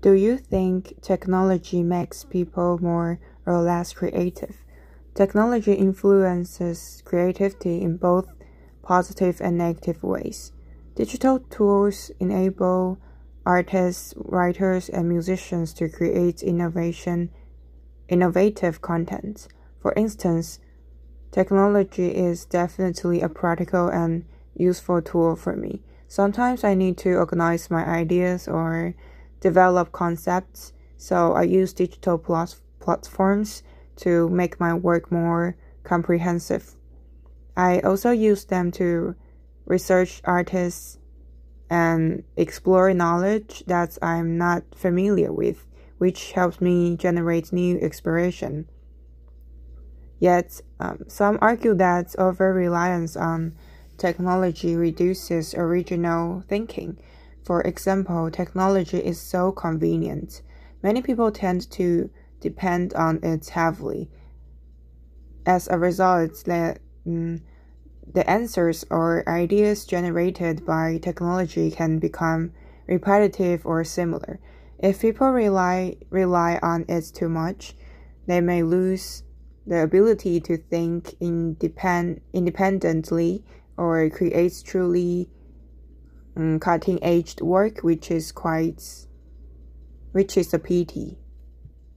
Do you think technology makes people more or less creative? Technology influences creativity in both positive and negative ways. Digital tools enable artists, writers, and musicians to create innovative content. For instance, technology is definitely a practical and useful tool for me. Sometimes I need to organize my ideas or develop concepts, so I use digital platforms to make my work more comprehensive. I also use them to research artists and explore knowledge that I'm not familiar with, which helps me generate new inspiration. Yet, some argue that over-reliance on technology reduces original thinking. For example, technology is so convenient. Many people tend to depend on it heavily. As a result, the answers or ideas generated by technology can become repetitive or similar. If people rely on it too much, they may lose the ability to think independently or create truly cutting-edge work, which is a pity.